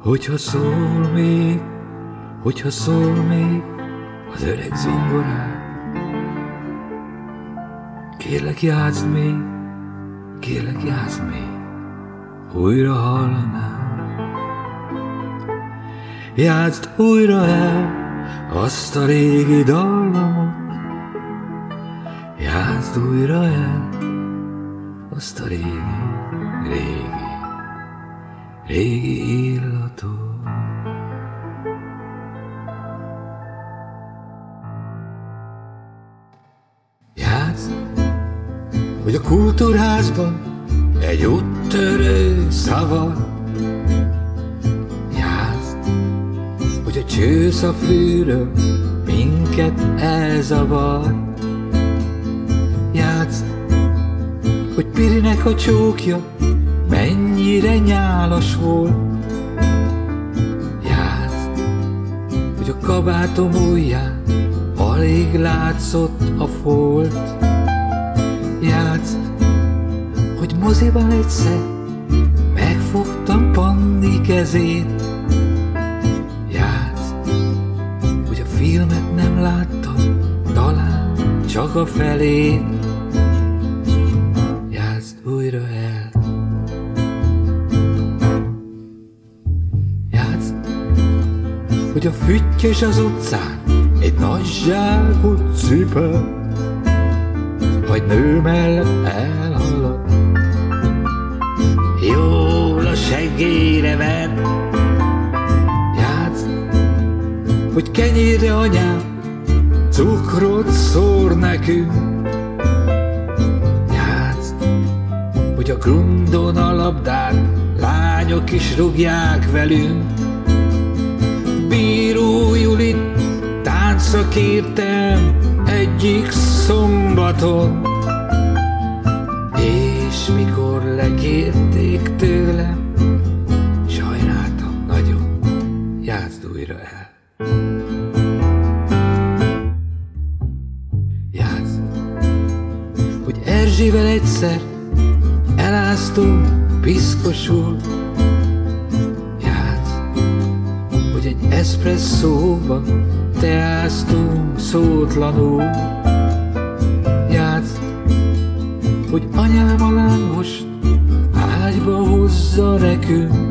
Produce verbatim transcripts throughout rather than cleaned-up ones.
Hogyha szól még, hogyha szól még az öreg zongorán, kérlek játszd még, kérlek játszd még, újra hallanám. Játszd újra el azt a régi dallamot, játszd újra el azt a régi, régi, régi illatot. Játszd, hogy a kultúrházban egy úttörő szavar, hogy a csősz a fűről minket elzavar. Játszd, hogy Pirinek a csókja mennyire nyálas volt. Játszd, hogy a kabátom ujján alig látszott a folt. Játszd, hogy moziban egyszer megfogtam Panni kezét. Filmet nem láttam, talán csak a felét. Játszd újra el. Játszd, hogy a füttyös az utcán egy nagy zsákot cipel, vagy nő mellett elhalad, jól a seggére vett. Hogy kenyérre anyám cukrot szór nekünk. Játszd, hogy a grundon a labdát lányok is rúgják velünk. Bíró Julit táncra kértem egyik szombaton, és mikor lekérték tőlem, sajnáltam nagyon. Játszd újra el. Játszd, hogy Erzsével egyszer eláztunk piszkosul. Játszd, hogy egy eszpresszóban teáztunk szótlanul. Játszd, hogy anyám a lángost ágyba hozza nekünk.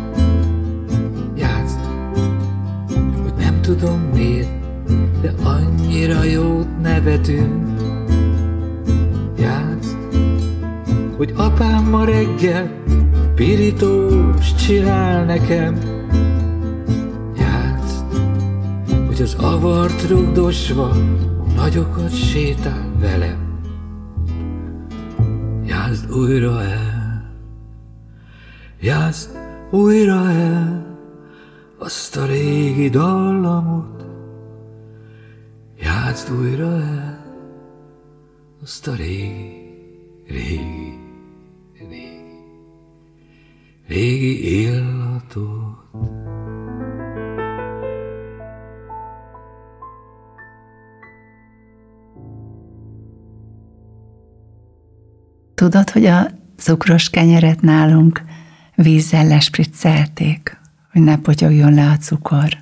Tudom miért, de annyira jót nevetünk. Játszd, hogy apám ma reggel pirítós csinál nekem. Játszd, hogy az avart rugdosva nagyokat sétál velem. Játszd újra el, játszd újra el azt a régi dallamot, játszd újra el azt a régi, régi, régi, régi illatot. Tudod, hogy a cukros kenyeret nálunk vízzel lespriccelték, hogy ne potyogjon le a cukor.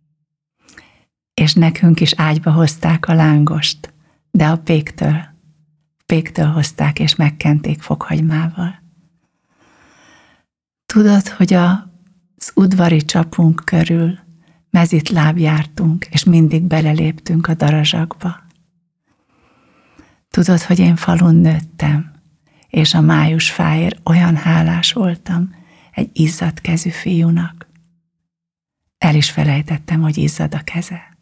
És nekünk is ágyba hozták a lángost, de a péktől, péktől hozták és megkenték fokhagymával. Tudod, hogy az udvari csapunk körül mezitláb jártunk, és mindig beleléptünk a darazsakba. Tudod, hogy én falun nőttem, és a májusfáért olyan hálás voltam egy izzadt kezű fiúnak. El is felejtettem, hogy izzad a keze.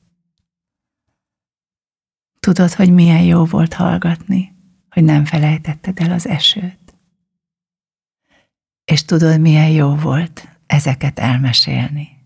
Tudod, hogy milyen jó volt hallgatni, hogy nem felejtetted el az esőt. És tudod, milyen jó volt ezeket elmesélni.